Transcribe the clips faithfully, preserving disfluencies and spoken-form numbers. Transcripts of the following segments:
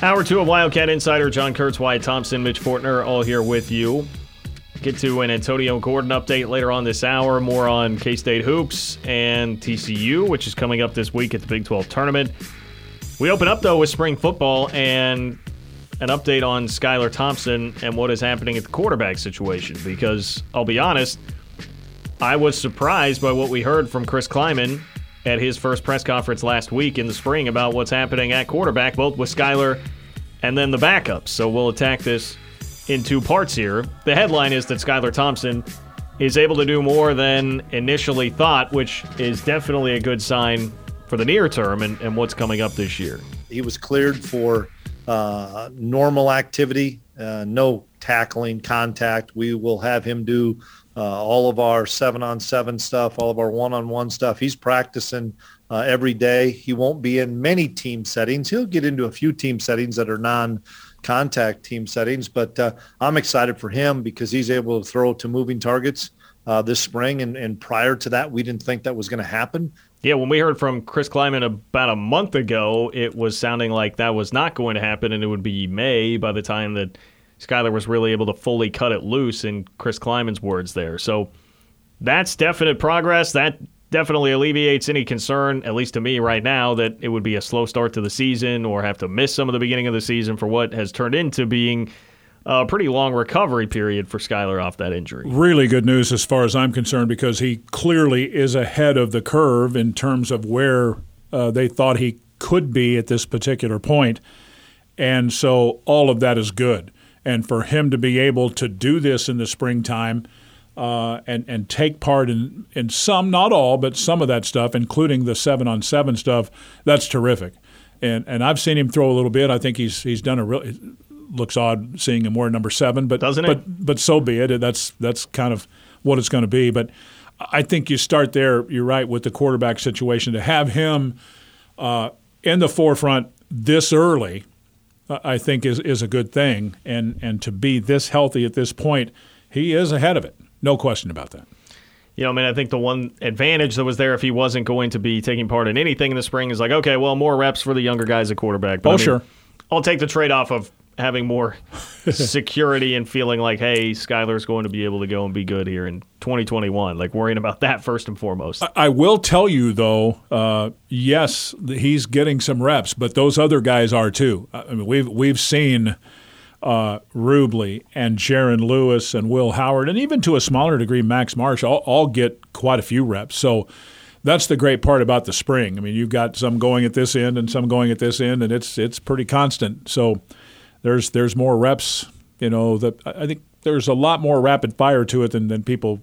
Hour two of Wildcat Insider, John Kurtz, Wyatt Thompson, Mitch Fortner, all here with you. Get to an Antonio Gordon update later on this hour. More on K-State hoops and T C U, which is coming up this week at the Big twelve tournament. We open up, though, with spring football and an update on Skylar Thompson and what is happening at the quarterback situation. Because, I'll be honest, I was surprised by what we heard from Chris Kleiman at his first press conference last week in the spring about what's happening at quarterback, both with Skylar and then the backups. So we'll attack this in two parts here. The headline is that Skylar Thompson is able to do more than initially thought, which is definitely a good sign for the near term and, and what's coming up this year. He was cleared for uh, normal activity, uh, no tackling, contact. We will have him do uh, all of our seven-on-seven stuff, all of our one-on-one stuff. He's practicing uh, every day. He won't be in many team settings. He'll get into a few team settings that are non- contact team settings, but uh, I'm excited for him because he's able to throw to moving targets uh, this spring, and, and prior to that, we didn't think that was going to happen. Yeah, when we heard from Chris Kleiman about a month ago, it was sounding like that was not going to happen, and it would be May by the time that Skylar was really able to fully cut it loose, in Chris Kleiman's words there. So that's definite progress. That definitely alleviates any concern, at least to me right now, that it would be a slow start to the season or have to miss some of the beginning of the season for what has turned into being a pretty long recovery period for Skylar off that injury. Really good news as far as I'm concerned, because he clearly is ahead of the curve in terms of where uh, they thought he could be at this particular point. And so all of that is good. And for him to be able to do this in the springtime, Uh, and, and take part in, in some, not all, but some of that stuff, including the seven-on-seven stuff, that's terrific. And and I've seen him throw a little bit. I think he's he's done a real – it looks odd seeing him wear number seven, but Doesn't it? But, but so be it. That's, that's kind of what it's going to be. But I think you start there, you're right, with the quarterback situation. To have him uh, in the forefront this early, uh, I think is, is a good thing. And, and to be this healthy at this point, he is ahead of it. No question about that. You know, I mean, I think the one advantage that was there if he wasn't going to be taking part in anything in the spring is like, okay, well, more reps for the younger guys at quarterback. But oh, I mean, sure. I'll take the trade-off of having more security and feeling like, hey, Skylar's going to be able to go and be good here in twenty twenty-one, like worrying about that first and foremost. I, I will tell you, though, uh, yes, he's getting some reps, but those other guys are too. I mean, we've, we've seen – Uh, Rubley and Jaron Lewis and Will Howard, and even to a smaller degree, Max Marsh, all, all get quite a few reps. So that's the great part about the spring. I mean, you've got some going at this end and some going at this end, and it's it's pretty constant. So there's there's more reps. You know, that I think there's a lot more rapid fire to it than, than people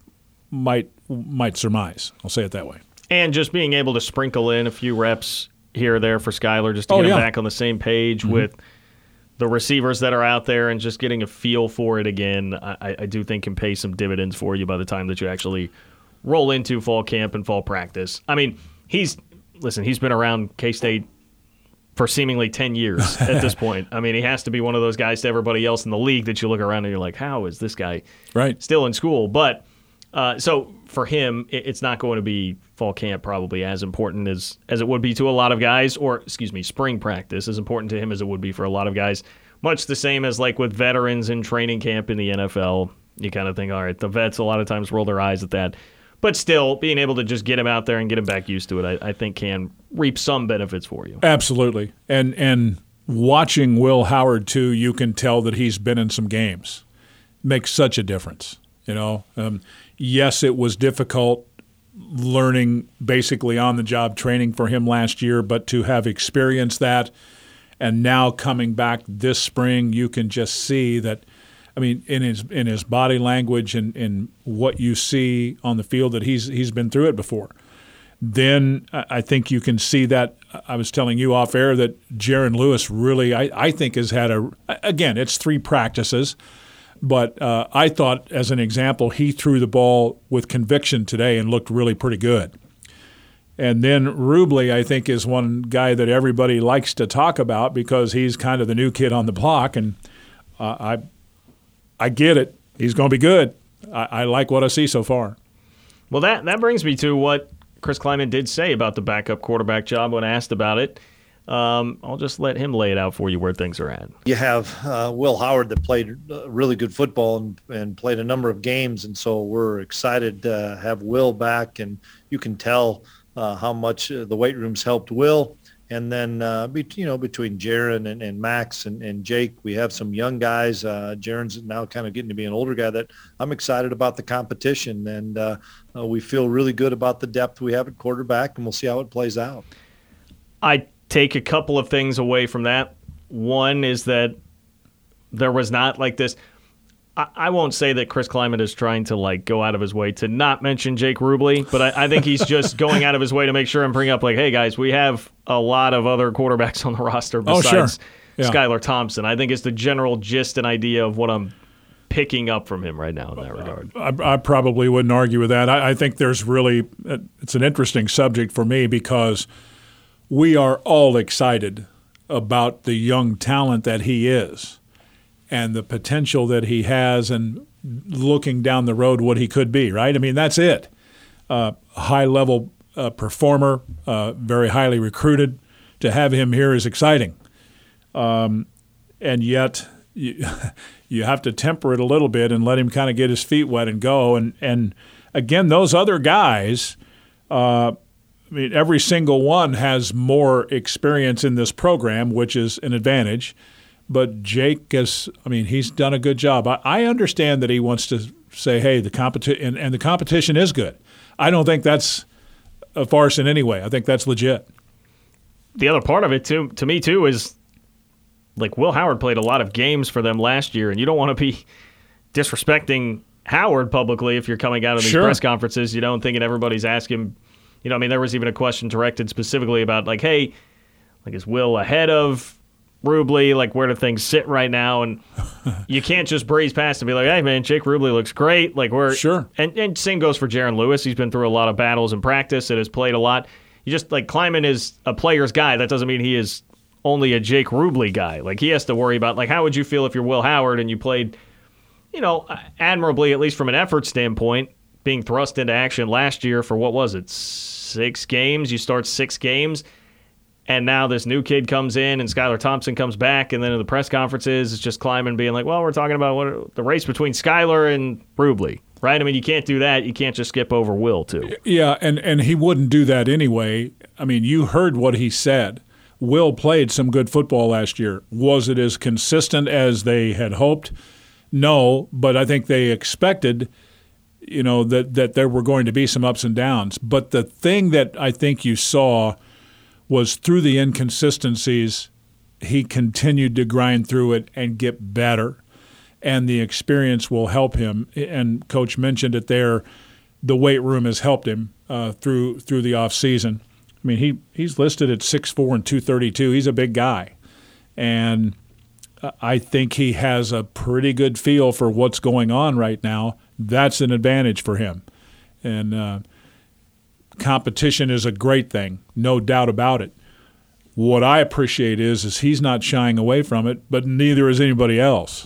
might might surmise. I'll say it that way. And just being able to sprinkle in a few reps here or there for Skylar, just to oh, get yeah. him back on the same page mm-hmm. with the receivers that are out there and just getting a feel for it again, I, I do think can pay some dividends for you by the time that you actually roll into fall camp and fall practice. I mean, he's listen, he's been around K-State for seemingly ten years at this point. I mean, he has to be one of those guys to everybody else in the league that you look around and you're like, how is this guy right. still in school? But uh, so for him, it, it's not going to be fall camp probably as important as, as it would be to a lot of guys, or excuse me, spring practice as important to him as it would be for a lot of guys. Much the same as like with veterans in training camp in the N F L. You kind of think, all right, the vets a lot of times roll their eyes at that. But still, being able to just get him out there and get him back used to it, I, I think can reap some benefits for you. Absolutely. And and watching Will Howard, too, you can tell that he's been in some games. Makes such a difference. You know, um, yes, it was difficult learning basically on-the-job training for him last year, but to have experienced that and now coming back this spring, you can just see that, I mean, in his in his body language and in what you see on the field, that he's he's been through it before. Then I think you can see that. I was telling you off air that Jaron Lewis really, I, I think, has had a, again, it's three practices, but uh, I thought, as an example, he threw the ball with conviction today and looked really pretty good. And then Rubley, I think, is one guy that everybody likes to talk about because he's kind of the new kid on the block, and uh, I I get it. He's going to be good. I, I like what I see so far. Well, that, that brings me to what Chris Kleiman did say about the backup quarterback job when asked about it. Um, I'll just let him lay it out for you where things are at. You have uh, Will Howard that played uh, really good football and, and played a number of games, and so we're excited to have Will back, and you can tell uh, how much uh, the weight room's helped Will. And then, uh, be, you know, between Jaron and, and Max and, and Jake, we have some young guys. Uh, Jaron's now kind of getting to be an older guy that I'm excited about the competition, and uh, uh, we feel really good about the depth we have at quarterback, and we'll see how it plays out. I take a couple of things away from that. One is that there was not like this. I, I won't say that Chris Klieman is trying to like go out of his way to not mention Jake Rubley, but I, I think he's just going out of his way to make sure and bring up like, hey guys, we have a lot of other quarterbacks on the roster besides oh, sure. yeah. Skylar Thompson. I think it's the general gist and idea of what I'm picking up from him right now in that regard. I, I probably wouldn't argue with that. I, I think there's really it's an interesting subject for me because we are all excited about the young talent that he is and the potential that he has and looking down the road what he could be, right? I mean, that's it. Uh, high-level uh, performer, uh, very highly recruited. To have him here is exciting. Um, and yet you, you have to temper it a little bit and let him kind of get his feet wet and go. And, and again, those other guys uh, – I mean, every single one has more experience in this program, which is an advantage. But Jake is, I mean, he's done a good job. I, I understand that he wants to say, hey, the competition, and, and the competition is good. I don't think that's a farce in any way. I think that's legit. The other part of it, too, to me, too, is like Will Howard played a lot of games for them last year, and you don't want to be disrespecting Howard publicly if you're coming out of these sure. press conferences, you know, and thinking everybody's asking. You know, I mean, there was even a question directed specifically about, like, hey, like, is Will ahead of Rubley? Like, where do things sit right now? And you can't just breeze past and be like, hey, man, Jake Rubley looks great. Like, we're sure. And, and same goes for Jaron Lewis. He's been through a lot of battles in practice and has played a lot. You just, like, Klieman is a player's guy. That doesn't mean he is only a Jake Rubley guy. Like, he has to worry about, like, how would you feel if you're Will Howard and you played, you know, admirably, at least from an effort standpoint, being thrust into action last year for, what was it, six games? You start six games, and now this new kid comes in, and Skylar Thompson comes back, and then in the press conferences, it's just Klieman being like, well, we're talking about what the race between Skylar and Rubley, right? I mean, you can't do that. You can't just skip over Will, too. Yeah, and, and he wouldn't do that anyway. I mean, you heard what he said. Will played some good football last year. Was it as consistent as they had hoped? No, but I think they expected – you know, that, that there were going to be some ups and downs. But the thing that I think you saw was through the inconsistencies, he continued to grind through it and get better. And the experience will help him. And Coach mentioned it there, the weight room has helped him uh, through through the offseason. I mean, he, he's listed at six foot four and two thirty-two. He's a big guy. And I think he has a pretty good feel for what's going on right now. That's an advantage for him. And uh, competition is a great thing, no doubt about it. What I appreciate is, is he's not shying away from it, but neither is anybody else.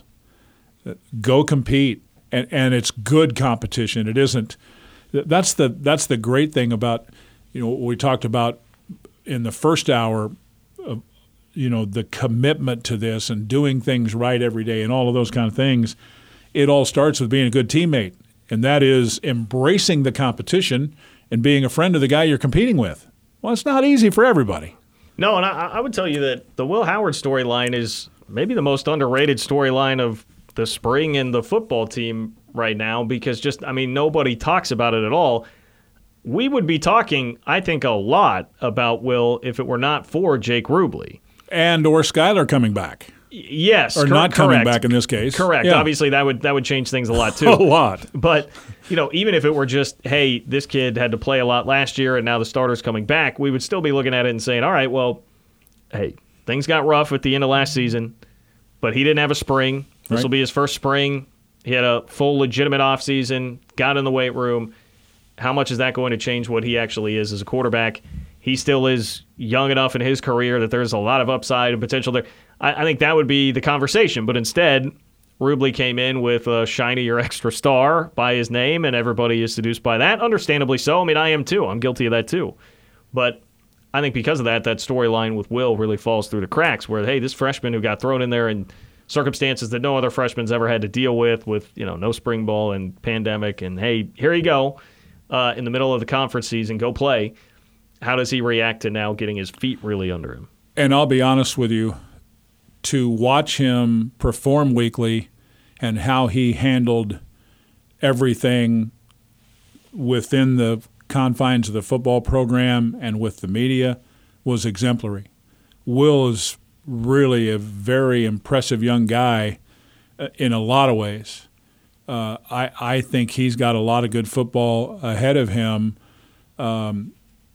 Go compete, and, and it's good competition. It isn't – that's the that's the great thing about, you know, what we talked about in the first hour of, you know, the commitment to this and doing things right every day and all of those kind of things. It all starts with being a good teammate, and that is embracing the competition and being a friend of the guy you're competing with. Well, it's not easy for everybody. No, and I, I would tell you that the Will Howard storyline is maybe the most underrated storyline of the spring and the football team right now because just, I mean, nobody talks about it at all. We would be talking, I think, a lot about Will if it were not for Jake Rubley. And or Skylar coming back. Yes, or cor- not coming correct. back in this case. Correct. Yeah. Obviously, that would that would change things a lot too. a lot. But you know, even if it were just, hey, this kid had to play a lot last year, and now the starter's coming back, we would still be looking at it and saying, all right, well, hey, things got rough at the end of last season, but he didn't have a spring. This Right. will be his first spring. He had a full, legitimate offseason, got in the weight room. How much is that going to change what he actually is as a quarterback? He still is young enough in his career that there's a lot of upside and potential there. I, I think that would be the conversation. But instead, Rubley came in with a shiny or extra star by his name, and everybody is seduced by that. Understandably so. I mean, I am too. I'm guilty of that too. But I think because of that, that storyline with Will really falls through the cracks where, hey, this freshman who got thrown in there in circumstances that no other freshman's ever had to deal with, with, you know, no spring ball and pandemic, and, hey, here you go uh, in the middle of the conference season, go play. How does he react to now getting his feet really under him? And I'll be honest with you, to watch him perform weekly and how he handled everything within the confines of the football program and with the media was exemplary. Will is really a very impressive young guy uh, in a lot of ways. Uh, I, I think he's got a lot of good football ahead of him. Um,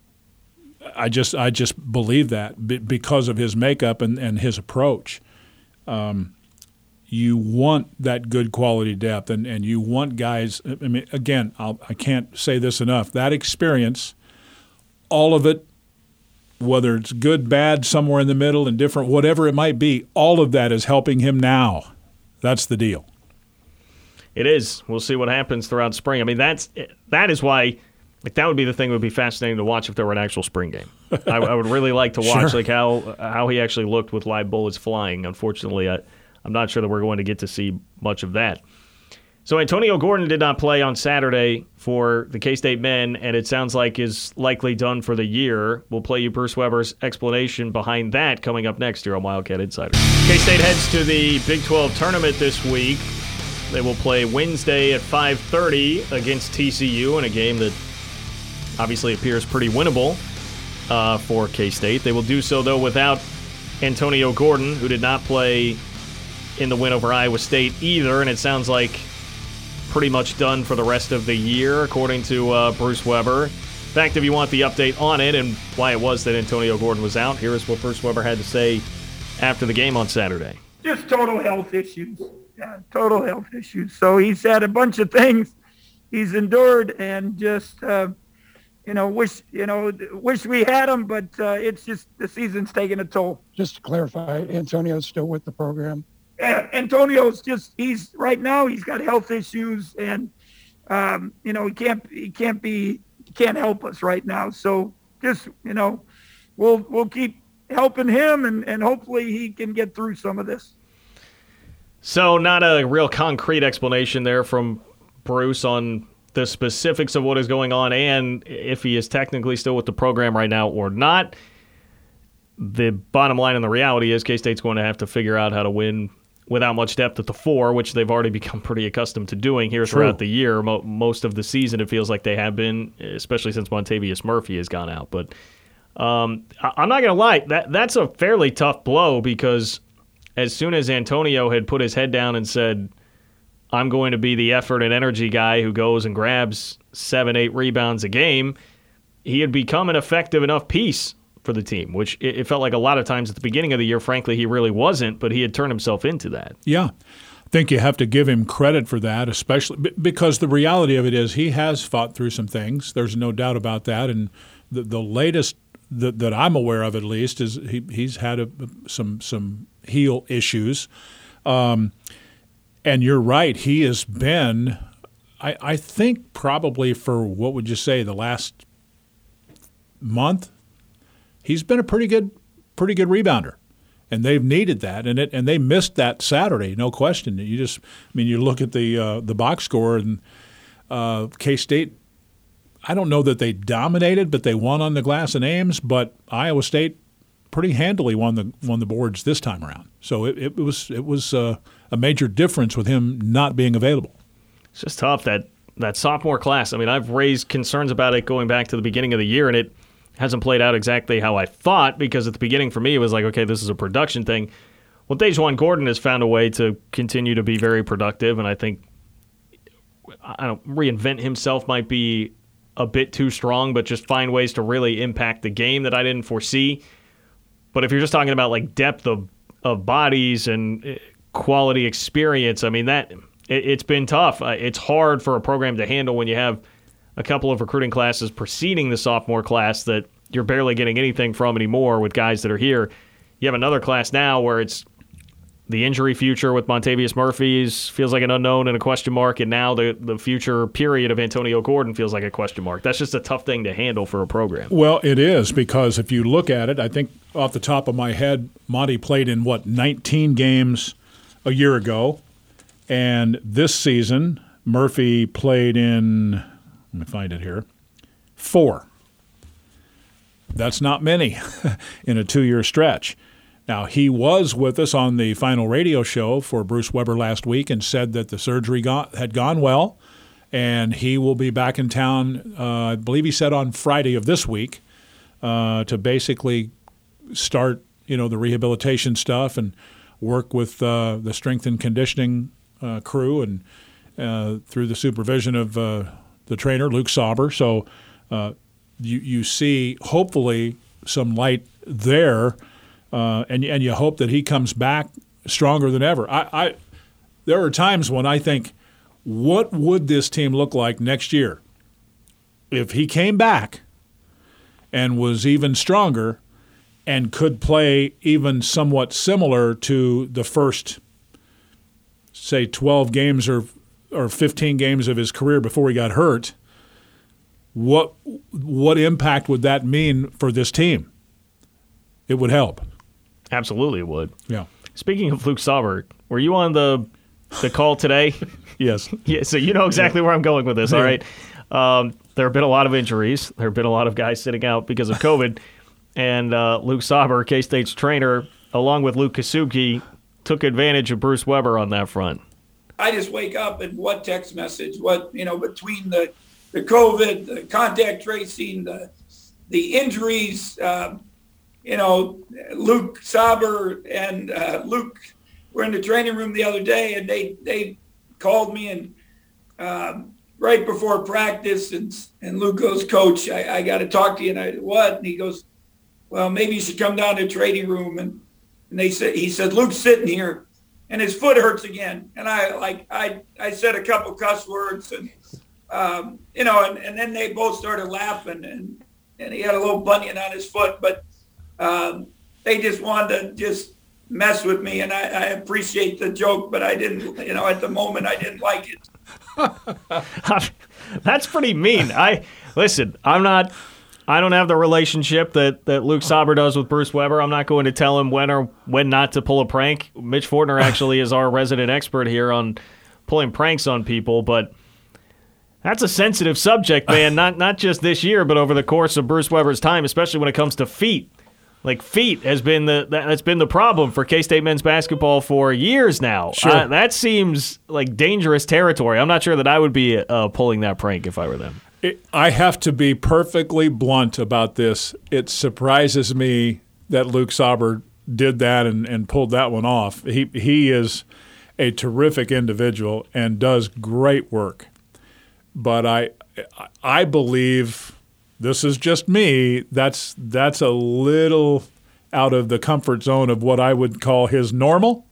I just I just believe that b- because of his makeup and, and his approach. Um, you want that good quality depth, and, and you want guys. I mean, again, I'll, I can't say this enough. That experience, all of it, whether it's good, bad, somewhere in the middle, indifferent, whatever it might be, all of that is helping him now. That's the deal. It is. We'll see what happens throughout spring. I mean, that's that is why. Like that would be the thing that would be fascinating to watch if there were an actual spring game. I, I would really like to watch Sure. like how how he actually looked with live bullets flying. Unfortunately, I, I'm not sure that we're going to get to see much of that. So Antonio Gordon did not play on Saturday for the K-State men, and it sounds like is likely done for the year. We'll play you Bruce Weber's explanation behind that coming up next year on Wildcat Insider. K-State heads to the Big twelve tournament this week. They will play Wednesday at five thirty against T C U in a game that obviously appears pretty winnable uh, for K-State. They will do so, though, without Antonio Gordon, who did not play in the win over Iowa State either, and it sounds like pretty much done for the rest of the year, according to uh, Bruce Weber. In fact, if you want the update on it and why it was that Antonio Gordon was out, here is what Bruce Weber had to say after the game on Saturday. Just total health issues. Yeah, total health issues. So he's had a bunch of things he's endured, and just... Uh, You know, wish you know, wish we had him, but uh, it's just the season's taking a toll. Just to clarify, Antonio's still with the program. Yeah, Antonio's just he's right now he's got health issues, and um, you know he can't he can't be he can't help us right now. So just you know, we'll we'll keep helping him, and, and hopefully he can get through some of this. So not a real concrete explanation there from Bruce on the specifics of what is going on and if he is technically still with the program right now or not. The bottom line and the reality is K-State's going to have to figure out how to win without much depth at the four, which they've already become pretty accustomed to doing here True. throughout the year. Mo- most of the season, it feels like they have been, especially since Montavious Murphy has gone out. But um, I- I'm not going to lie, that that's a fairly tough blow because as soon as Antonio had put his head down and said, I'm going to be the effort and energy guy who goes and grabs seven, eight rebounds a game, he had become an effective enough piece for the team, which it, it felt like a lot of times at the beginning of the year, frankly, he really wasn't, but he had turned himself into that. Yeah. I think you have to give him credit for that, especially b- because the reality of it is he has fought through some things. There's no doubt about that. And the, the latest that, that I'm aware of, at least, is he, he's had a, some some heel issues. Um And you're right. He has been, I, I think, probably for what would you say, the last month, he's been a pretty good, pretty good rebounder, and they've needed that, and it and they missed that Saturday, no question. You just, I mean, you look at the uh, the box score, and uh, K-State. I don't know that they dominated, but they won on the glass in Ames. But Iowa State pretty handily won the won the boards this time around. So it, it was it was. Uh, a major difference with him not being available. It's just tough, that, that sophomore class. I mean, I've raised concerns about it going back to the beginning of the year, and it hasn't played out exactly how I thought, because at the beginning for me it was like, okay, this is a production thing. Well, Dajuan Gordon has found a way to continue to be very productive, and I think I don't reinvent himself might be a bit too strong, but just find ways to really impact the game that I didn't foresee. But if you're just talking about like depth of, of bodies and quality experience, I mean, that it, it's been tough. Uh, it's hard for a program to handle when you have a couple of recruiting classes preceding the sophomore class that you're barely getting anything from anymore with guys that are here. You have another class now where it's the injury future with Montavious Murphy is, feels like an unknown and a question mark, and now the, the future period of Antonio Gordon feels like a question mark. That's just a tough thing to handle for a program. Well, it is, because if you look at it, I think off the top of my head, Monty played in, what, nineteen games a year ago, and this season Murphy played in, let me find it here, four. That's not many in a two-year stretch. Now, he was with us on the final radio show for Bruce Weber last week and said that the surgery got, had gone well, and he will be back in town, uh, I believe he said on Friday of this week, uh, to basically start, you know, the rehabilitation stuff and work with uh, the strength and conditioning uh, crew and uh, through the supervision of uh, the trainer, Luke Sauber. So uh, you, you see, hopefully, some light there. Uh, and and you hope that he comes back stronger than ever. I, I there are times when I think, what would this team look like next year if he came back and was even stronger and could play even somewhat similar to the first, say, twelve games or or fifteen games of his career before he got hurt? What what impact would that mean for this team? It would help. Absolutely it would. Yeah. Speaking of Luke Sauber, were you on the the call today? Yes. Yeah, so you know exactly yeah. where I'm going with this, all right? Um, there have been a lot of injuries. There have been a lot of guys sitting out because of COVID. And uh, Luke Sauber, K-State's trainer, along with Luke Kasubke, took advantage of Bruce Weber on that front. I just wake up and what text message, what, you know, between the, the COVID, the contact tracing, the, the injuries, um, you know, Luke Sauber and uh, Luke were in the training room the other day, and they, they called me and um, right before practice, and and Luke goes, Coach, I, I got to talk to you. And I what? And he goes, well, maybe you should come down to the training room. And and they said he said Luke's sitting here, and his foot hurts again. And I like I I said a couple cuss words, and um, you know, and, and then they both started laughing, and and he had a little bunion on his foot, but. Um, they just wanted to just mess with me, and I, I appreciate the joke, but I didn't, you know, at the moment I didn't like it. That's pretty mean. I listen, I'm not, I don't have the relationship that, that Luke Sauber does with Bruce Weber. I'm not going to tell him when or when not to pull a prank. Mitch Fortner actually is our resident expert here on pulling pranks on people, but that's a sensitive subject, man, not not just this year, but over the course of Bruce Weber's time, especially when it comes to feet. Like, feet has been the that's been the problem for K-State men's basketball for years now. Sure. Uh, that seems like dangerous territory. I'm not sure that I would be uh, pulling that prank if I were them. It, I have to be perfectly blunt about this. It surprises me that Luke Sauber did that and, and pulled that one off. He he is a terrific individual and does great work. But I I believe... This is just me. That's that's a little out of the comfort zone of what I would call his normal.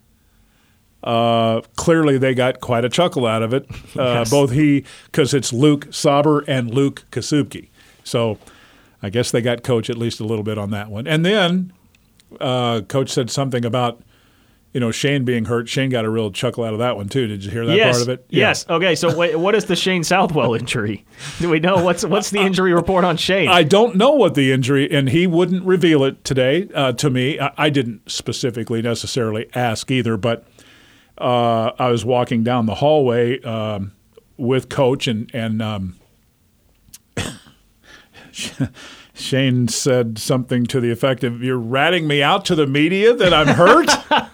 Uh, clearly, they got quite a chuckle out of it. Uh, yes. Both he, because it's Luke Sauber and Luke Kasubke. So I guess they got Coach at least a little bit on that one. And then uh, Coach said something about, you know, Shane being hurt. Shane got a real chuckle out of that one, too. Did you hear that yes. part of it? Yes. Yeah. Okay, so wait, what is the Shane Southwell injury? Do we know? What's what's the injury report on Shane? I don't know what the injury, and he wouldn't reveal it today uh, to me. I, I didn't specifically necessarily ask either, but uh, I was walking down the hallway um, with Coach, and, and um, Shane said something to the effect of, "You're ratting me out to the media that I'm hurt?"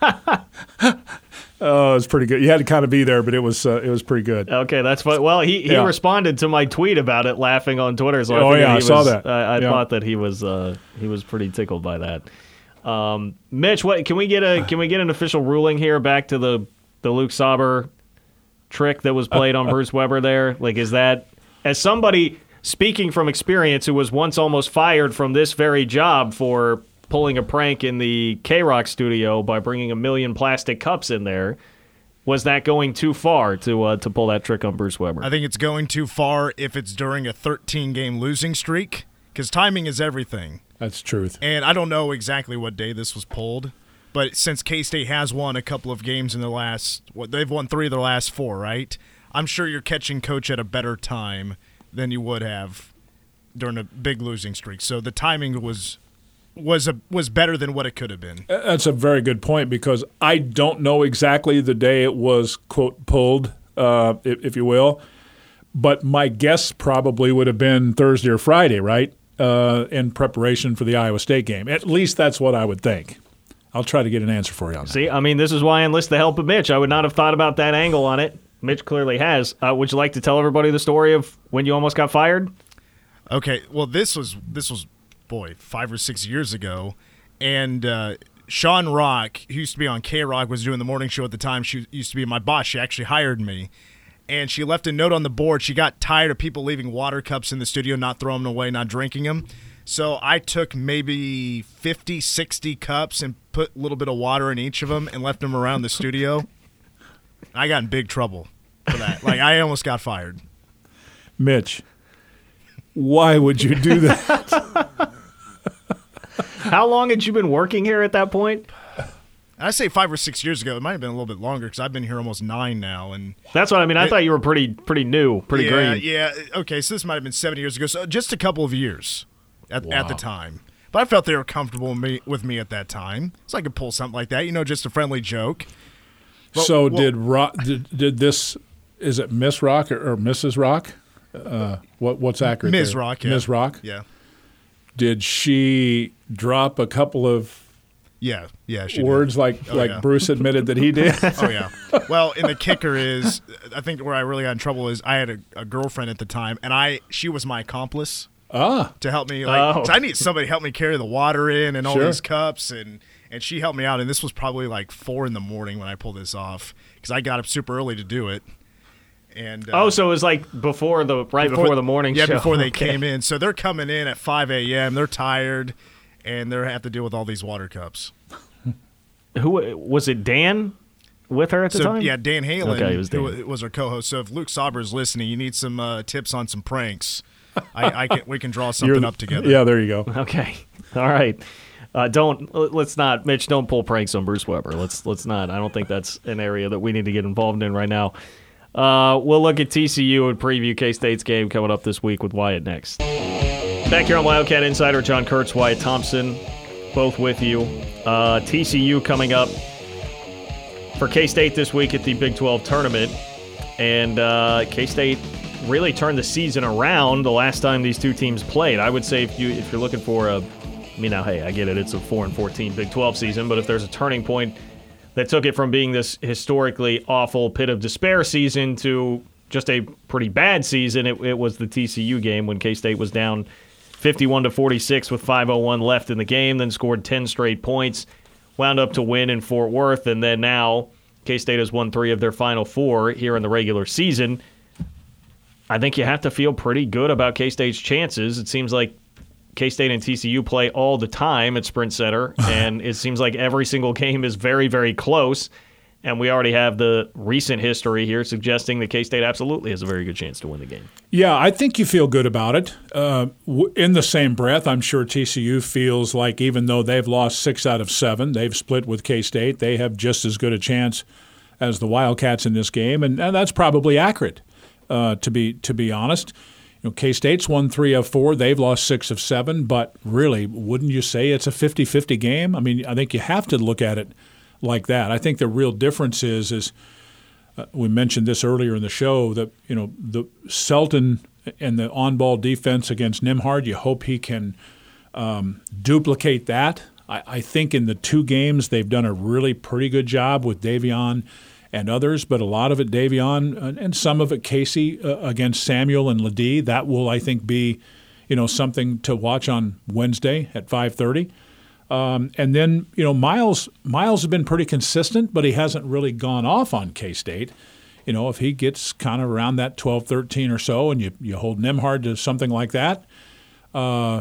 Oh, it was pretty good. You had to kind of be there, but it was uh, it was pretty good. Okay, that's fine. Well, he, he yeah. responded to my tweet about it, laughing on Twitter. So I oh yeah, I was, saw that. I, I yeah. thought that he was uh, he was pretty tickled by that. Um, Mitch, what can we get a can we get an official ruling here? Back to the the Luke Sauber trick that was played on Bruce Weber there. Like, is that, as somebody speaking from experience who was once almost fired from this very job for pulling a prank in the K-Rock studio by bringing a million plastic cups in there, was that going too far to uh, to pull that trick on Bruce Weber? I think it's going too far if it's during a thirteen-game losing streak, because timing is everything. That's truth. And I don't know exactly what day this was pulled, But since K-State has won a couple of games in the last, what they've won three of their last four, right? I'm sure you're catching Coach at a better time than you would have during a big losing streak. So the timing was was a, was better than what it could have been. That's a very good point, because I don't know exactly the day it was, quote, pulled, uh, if, if you will. But my guess probably would have been Thursday or Friday, right, uh, in preparation for the Iowa State game. At least that's what I would think. I'll try to get an answer for you on that. See, I mean, this is why I enlist the help of Mitch. I would not have thought about that angle on it. Mitch clearly has. Uh, would you like to tell everybody the story of when you almost got fired? Okay, well, this was, this was boy, five or six years ago. And uh, Sean Rock, who used to be on K-Rock, was doing the morning show at the time. She used to be my boss. She actually hired me. And she left a note on the board. She got tired of people leaving water cups in the studio, not throwing them away, not drinking them. So I took maybe fifty, sixty cups and put a little bit of water in each of them and left them around the studio. I got in big trouble for that. Like, I almost got fired. Mitch, why would you do that? How long had you been working here at that point? I say five or six years ago. It might have been a little bit longer because I've been here almost nine now. And that's what I mean. I it, thought you were pretty pretty new, pretty yeah, green. Yeah, okay, so this might have been seven years ago. So just a couple of years at, wow. at the time. But I felt they were comfortable with me, with me at that time. So I could pull something like that, you know, just a friendly joke. But, so well, did, Rock, did did this, is it Miss Rock or, or Missus Rock? Uh, what What's accurate Miz there? Rock, yeah. Miz Rock? Yeah. Did she drop a couple of Yeah, yeah. She words did. like oh, like yeah. Bruce admitted that he did? Oh, yeah. Well, and the kicker is, I think where I really got in trouble is I had a, a girlfriend at the time, and I she was my accomplice Ah. to help me. Like, Oh. so I need somebody to help me carry the water in and all Sure. these cups, and, and she helped me out. And this was probably like four in the morning when I pulled this off because I got up super early to do it. And uh, oh, so it was like before the right before, before the morning yeah, show. Yeah, before they okay. came in. So they're coming in at five a.m. They're tired, and they have to deal with all these water cups. Who was it? Dan with her at the so, time? Yeah, Dan Halen, Okay, it was Dan. who was our co-host. So if Luke Sauber is listening, you need some uh, tips on some pranks. I, I can we can draw something You're- up together. Yeah, there you go. Okay. All right. Uh, don't let's not, Mitch. Don't pull pranks on Bruce Weber. Let's let's not. I don't think that's an area that we need to get involved in right now. Uh, we'll look at T C U and preview K-State's game coming up this week with Wyatt next. Back here on Wildcat Insider, John Kurtz, Wyatt Thompson, both with you. Uh, T C U coming up for K-State this week at the Big twelve tournament, and uh, K-State really turned the season around the last time these two teams played. I would say if you if you're looking for a, I mean now hey I get it, it's a four and fourteen Big twelve season, but if there's a turning point that took it from being this historically awful pit of despair season to just a pretty bad season, it, it was the T C U game when K-State was down fifty-one to forty-six with five oh one left in the game, then scored ten straight points, wound up to win in Fort Worth, and then now K-State has won three of their final four here in the regular season. I think you have to feel pretty good about K-State's chances. It seems like K-State and T C U play all the time at Sprint Center, and it seems like every single game is very, very close. And we already have the recent history here suggesting that K-State absolutely has a very good chance to win the game. Yeah, I think you feel good about it. Uh, w- in the same breath, I'm sure T C U feels like even though they've lost six out of seven, they've split with K-State, they have just as good a chance as the Wildcats in this game, and, and that's probably accurate, uh, to be to be honest. You know, K-State's won three of four. They've lost six of seven. But really, wouldn't you say it's a fifty-fifty game? I mean, I think you have to look at it like that. I think the real difference is, is uh, we mentioned this earlier in the show, that, you know, the Selton and the on-ball defense against Nimhard, you hope he can um, duplicate that. I, I think in the two games they've done a really pretty good job with Davion and others, but a lot of it Davion and, and some of it Casey uh, against Samuel and Ledee. That will, I think, be, you know, something to watch on Wednesday at five thirty. Um, and then, you know, Miles Miles has been pretty consistent, but he hasn't really gone off on K-State. You know, if he gets kind of around that twelve thirteen or so and you, you hold Nimhard to something like that, uh,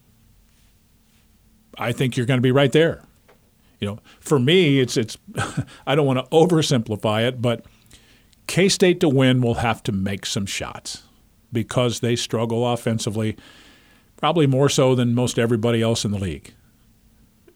I think you're going to be right there. You know, for me, it's it's. I don't want to oversimplify it, but K-State to win will have to make some shots because they struggle offensively, probably more so than most everybody else in the league.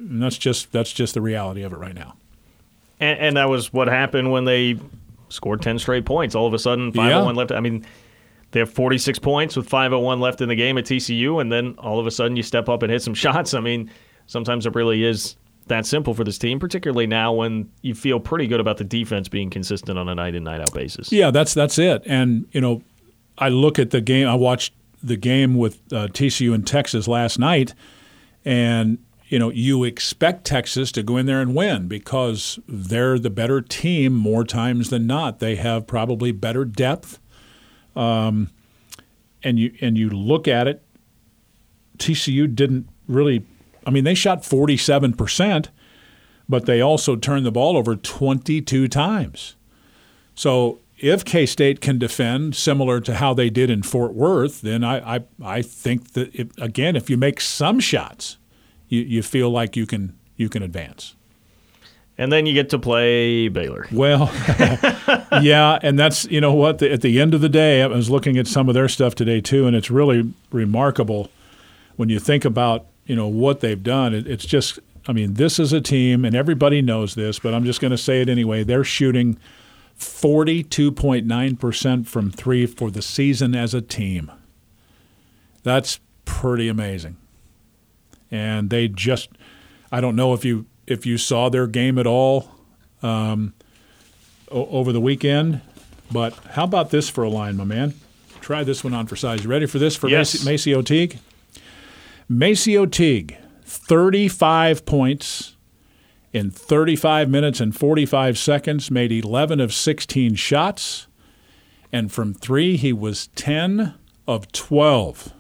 And that's just that's just the reality of it right now. And, and that was what happened when they scored ten straight points. All of a sudden, five oh one Yeah. left. I mean, they have forty-six points with five oh one left in the game at T C U, and then all of a sudden you step up and hit some shots. I mean, sometimes it really is that simple for this team, particularly now when you feel pretty good about the defense being consistent on a night-in, night-out basis. Yeah, that's that's it. And, you know, I look at the game. I watched the game with uh, T C U and Texas last night, and, you know, you expect Texas to go in there and win because they're the better team more times than not. They have probably better depth. Um, and you and you look at it, T C U didn't really – I mean, they shot forty-seven percent, but they also turned the ball over twenty-two times. So if K-State can defend similar to how they did in Fort Worth, then I, I, I think that, if, again, if you make some shots, you, you feel like you can you can advance. And then you get to play Baylor. Well, yeah, and that's, you know what, the, at the end of the day, I was looking at some of their stuff today too, and it's really remarkable when you think about, you know, what they've done. It, it's just, I mean, this is a team, and everybody knows this, but I'm just going to say it anyway. They're shooting forty-two point nine percent from three for the season as a team. That's pretty amazing. And they just, I don't know if you if you saw their game at all um, o- over the weekend, but how about this for a line, my man? Try this one on for size. You ready for this for Yes. Macy O'Teague? Macy O'Teague, thirty-five points in thirty-five minutes and forty-five seconds, made eleven of sixteen shots, and from three he was ten of twelve.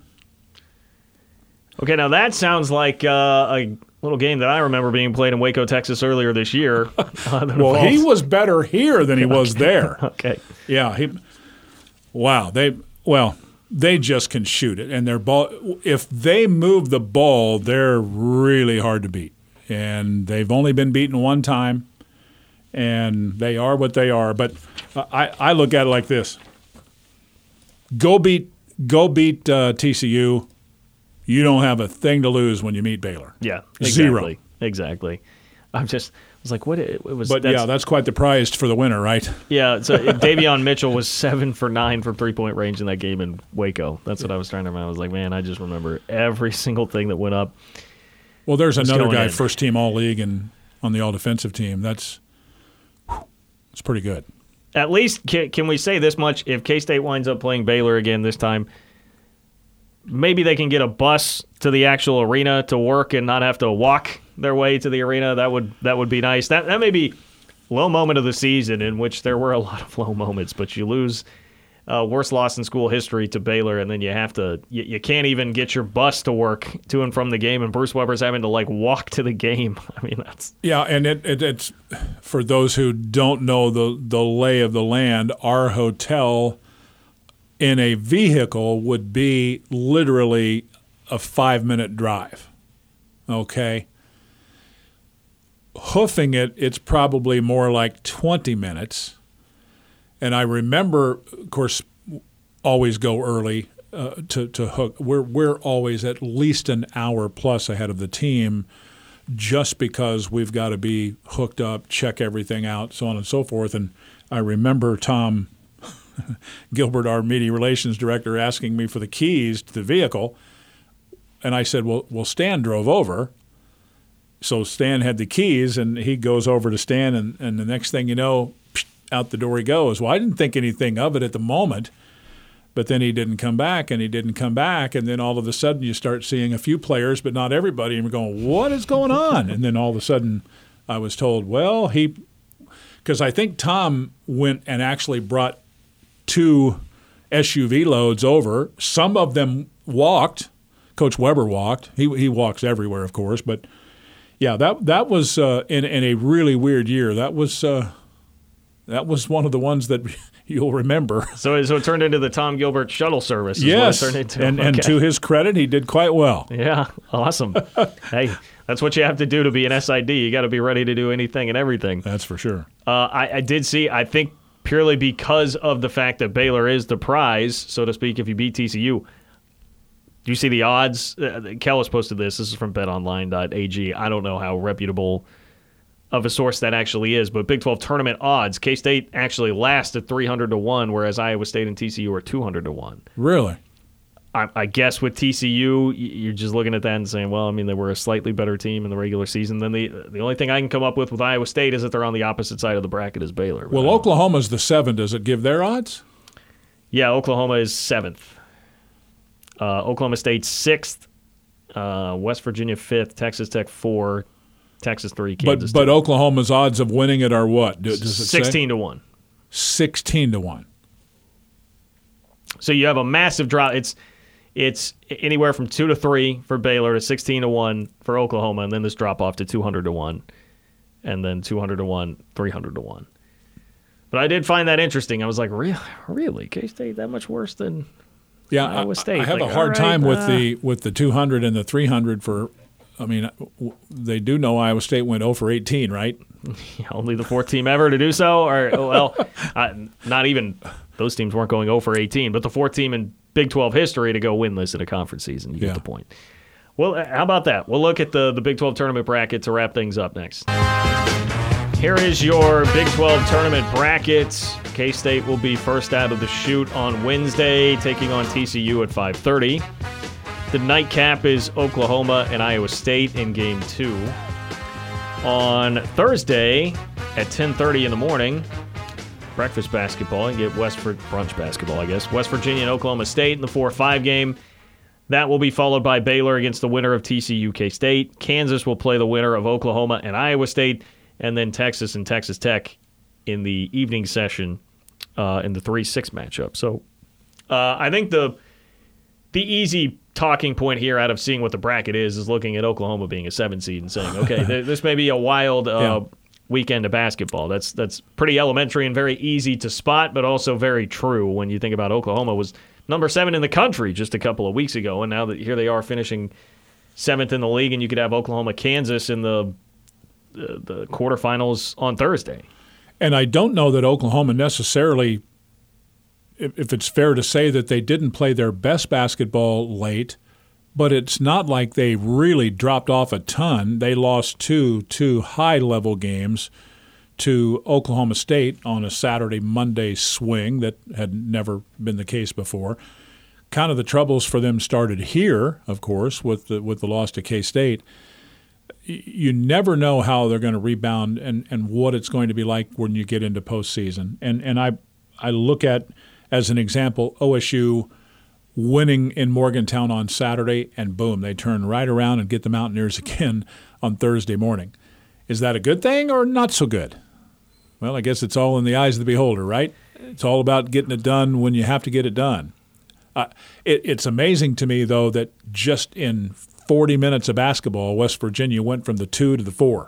Okay, now that sounds like uh, a little game that I remember being played in Waco, Texas earlier this year. Uh, that Well, he involves- was better here than he was there. Okay. Yeah, he. Wow, they well, they just can shoot it, and their ball. If they move the ball, they're really hard to beat, and they've only been beaten one time, and they are what they are. But I, I look at it like this: go beat, go beat uh, T C U. You don't have a thing to lose when you meet Baylor. Yeah, exactly. Zero. Exactly. I'm just, I was like, what? It, it was. But that's, yeah, that's quite the prize for the winner, right? yeah. So Davion Mitchell was seven for nine from three point range in that game in Waco. That's what I was trying to remember. I was like, man, I just remember every single thing that went up. Well, there's What's another going guy, in? first team all league and on the all defensive team. That's it's pretty good. At least, can, can we say this much? If K-State winds up playing Baylor again this time, maybe they can get a bus to the actual arena to work and not have to walk their way to the arena. That would that would be nice. That that may be low moment of the season, in which there were a lot of low moments, but you lose uh, worst loss in school history to Baylor, and then you have to you, you can't even get your bus to work to and from the game, and Bruce Weber's having to like walk to the game. I mean, that's Yeah, and it, it, it's for those who don't know the the lay of the land. Our hotel in a vehicle would be literally a five-minute drive, okay? Hoofing it, it's probably more like twenty minutes. And I remember, of course, always go early uh, to, to hook. We're, we're always at least an hour plus ahead of the team just because we've got to be hooked up, check everything out, so on and so forth. And I remember Tom Gilbert, our media relations director, asking me for the keys to the vehicle. And I said, well, well, Stan drove over. So Stan had the keys, and he goes over to Stan, and, and the next thing you know, psh, out the door he goes. Well, I didn't think anything of it at the moment, but then he didn't come back, and he didn't come back, and then all of a sudden you start seeing a few players, but not everybody, and we're going, what is going on? And then all of a sudden I was told, well, he – because I think Tom went and actually brought – two S U V loads over. Some of them walked. Coach Weber walked. He he walks everywhere, of course. But yeah, that that was uh, in in a really weird year. That was uh, that was one of the ones that you'll remember. so. So it turned into the Tom Gilbert shuttle service. Is Yes, what it turned into. and and Okay. to his credit, he did quite well. Yeah, awesome. Hey, that's what you have to do to be an S I D. You got to be ready to do anything and everything. That's for sure. Uh, I, I did see, I think purely because of the fact that Baylor is the prize, so to speak, if you beat T C U, Do you see the odds? Uh, Kellis posted this. This is from bet online dot a g. I don't know how reputable of a source that actually is, but Big twelve tournament odds, K-State actually last at three hundred to one, whereas Iowa State and T C U are two hundred to one. Really? I, I guess with T C U, you're just looking at that and saying, well, I mean, they were a slightly better team in the regular season. Then the the only thing I can come up with with Iowa State is that they're on the opposite side of the bracket as Baylor. Well, Oklahoma's the seven. Does it give their odds? Yeah, Oklahoma is seventh. Uh, Oklahoma State sixth. Uh, West Virginia fifth. Texas Tech four. Texas three. Kansas But but two. Oklahoma's odds of winning it are what? Does it sixteen say? to one. Sixteen to one. So you have a massive drop. It's it's anywhere from two to three for Baylor to sixteen to one for Oklahoma, and then this drop off to two hundred to one, and then two hundred to one, three hundred to one. But I did find that interesting. I was like, really, really, K-State that much worse than Yeah, Iowa State? I, I have Like, a hard all right, time with uh, the with the two hundred and the three hundred for. I mean, they do know Iowa State went zero for eighteen, right? Yeah, only the fourth team ever to do so, or well, uh, not even those teams weren't going zero for eighteen, but the fourth team in Big twelve history to go winless in a conference season. You Yeah. get the point. Well, uh, how about that? We'll look at the the Big twelve tournament bracket to wrap things up next. Here is your Big twelve tournament bracket. K-State will be first out of the chute on Wednesday, taking on T C U at five thirty. The nightcap is Oklahoma and Iowa State in Game two. On Thursday at ten thirty in the morning, breakfast basketball, and get West for brunch basketball, I guess. West Virginia and Oklahoma State in the four five game. That will be followed by Baylor against the winner of T C U K-State. Kansas will play the winner of Oklahoma and Iowa State, and then Texas and Texas Tech in the evening session uh, in the three six matchup. So uh, I think the the easy talking point here out of seeing what the bracket is is looking at Oklahoma being a seven seed and saying, okay, th- this may be a wild uh, Yeah. weekend of basketball. That's that's pretty elementary and very easy to spot, but also very true when you think about Oklahoma was number seven in the country just a couple of weeks ago, and now that here they are finishing seventh in the league, and you could have Oklahoma, Kansas in the the, the quarterfinals on Thursday. And I don't know that Oklahoma necessarily, if, if it's fair to say that they didn't play their best basketball late, but it's not like they really dropped off a ton. They lost two two high-level games to Oklahoma State on a Saturday-Monday swing that had never been the case before. Kind of the troubles for them started here, of course, with the, with the loss to K-State. You never know how they're going to rebound and, and what it's going to be like when you get into postseason. And and I I look at, as an example, O S U winning in Morgantown on Saturday, and boom, they turn right around and get the Mountaineers again on Thursday morning. Is that a good thing or not so good? Well, I guess it's all in the eyes of the beholder, right? It's all about getting it done when you have to get it done. Uh, it, it's amazing to me, though, that just in forty minutes of basketball, West Virginia went from the two to the four.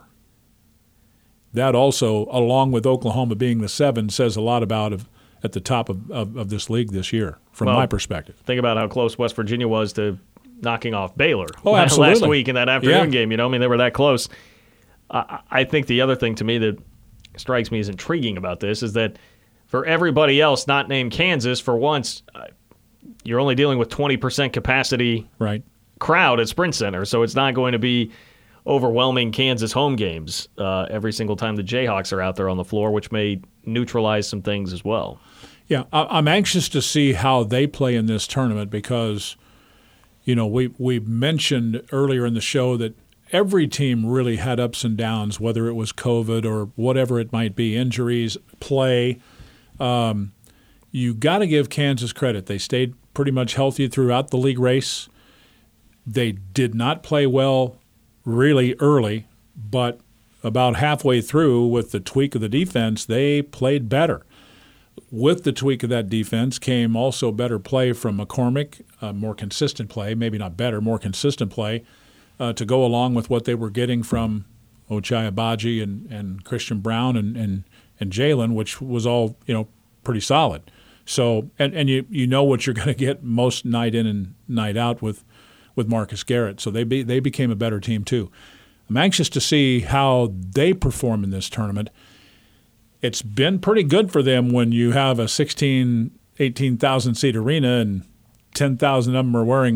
That also, along with Oklahoma being the seven, says a lot about of, at the top of, of, of this league this year, from Well, my perspective. Think about how close West Virginia was to knocking off Baylor Oh, last absolutely. week in that afternoon Yeah. game. You know, I mean, they were that close. I, I think the other thing to me that strikes me as intriguing about this is that for everybody else not named Kansas, for once, uh, you're only dealing with twenty percent capacity Right. crowd at Sprint Center, so it's not going to be overwhelming Kansas home games uh, every single time the Jayhawks are out there on the floor, which may neutralize some things as well. Yeah, I- I'm anxious to see how they play in this tournament because, you know, we we mentioned earlier in the show that every team really had ups and downs, whether it was COVID or whatever it might be, injuries, play. Um, you got to give Kansas credit. They stayed pretty much healthy throughout the league race. They did not play well really early, but about halfway through with the tweak of the defense, they played better. With the tweak of that defense came also better play from McCormick, uh, more consistent play, maybe not better, more consistent play uh, to go along with what they were getting from Ochai Agbaji and, and Christian Brown and, and, and Jalen, which was all, you know, pretty solid. So, and, and you, you know what you're going to get most night in and night out with, with Marcus Garrett. So they be, they became a better team too. I'm anxious to see how they perform in this tournament. It's been pretty good for them when you have a sixteen, eighteen thousand seat arena and ten thousand of them are wearing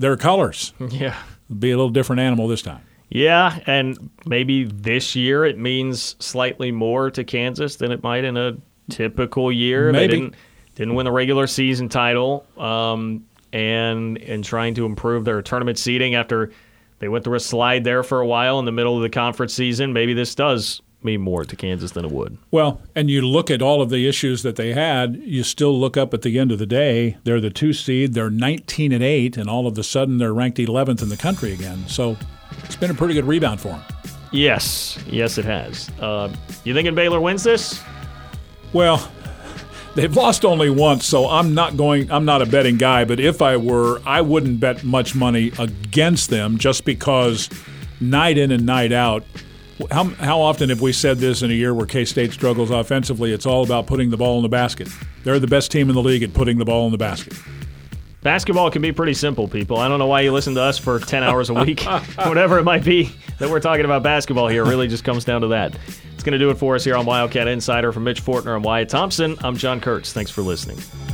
their colors. Yeah. It'll be a little different animal this time. Yeah, and maybe this year it means slightly more to Kansas than it might in a typical year. Maybe. They didn't, didn't win the regular season title, um, and and trying to improve their tournament seeding after they went through a slide there for a while in the middle of the conference season. Maybe this does mean more to Kansas than it would. Well, and you look at all of the issues that they had, you still look up at the end of the day, they're the two seed, they're nineteen and eight, and all of a sudden they're ranked eleventh in the country again. So it's been a pretty good rebound for them. Yes, yes it has. Uh, you thinking Baylor wins this? Well, they've lost only once, so I'm not going. I'm not a betting guy, but if I were, I wouldn't bet much money against them just because night in and night out. How how often have we said this in a year where K-State struggles offensively? It's all about putting the ball in the basket. They're the best team in the league at putting the ball in the basket. Basketball can be pretty simple, people. I don't know why you listen to us for ten hours a week. Whatever it might be that we're talking about basketball here, it really just comes down to that. It's going to do it for us here on Wildcat Insider. From Mitch Fortner and Wyatt Thompson, I'm John Kurtz. Thanks for listening.